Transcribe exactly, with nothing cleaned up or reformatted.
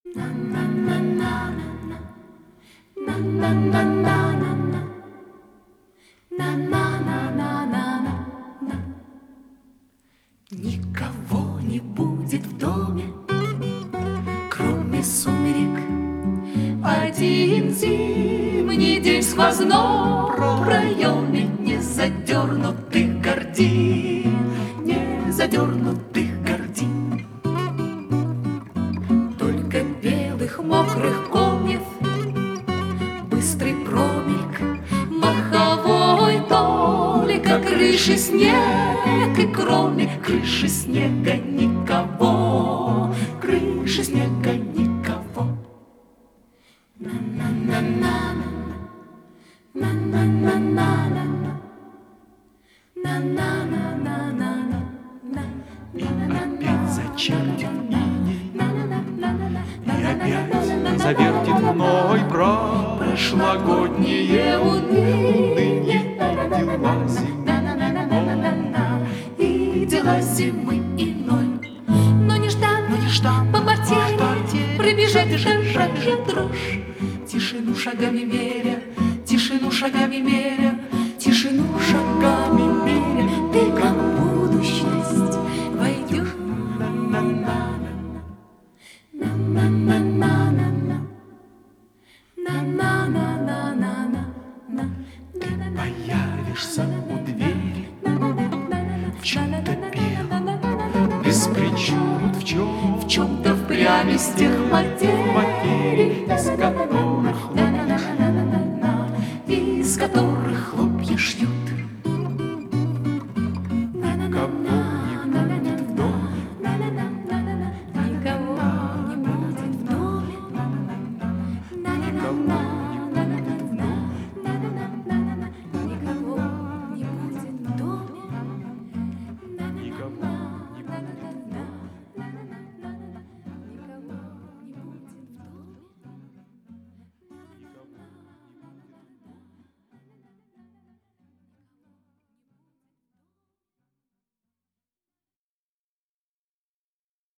Никого не будет в доме, кроме сумерек. Один зимний день в сквозном проеме не задернутых гордин, не задернутых гордин. Только белых мокрых комьев, быстрый промельк, маховой толика, крыши снег, и кроме крыши снега никого, крыши снега никого. На-на-на-на-на, на-на-на-на-на, на-на-на-на-на-на. Опять зачертит иней, и опять завертит мной прошлогоднее уныние. И дела зимы иной. Но нежданно, по портере пробежать дрожь, дрожь. Тишину шагами меря, тишину шагами меря, тишину шагами меря. Ты как будущность войдешь. Ты появишься у двери в чем-то белом, без причуд, в чем, в чем-то впрямь из тех материй, из которых из которых хлопья шьют.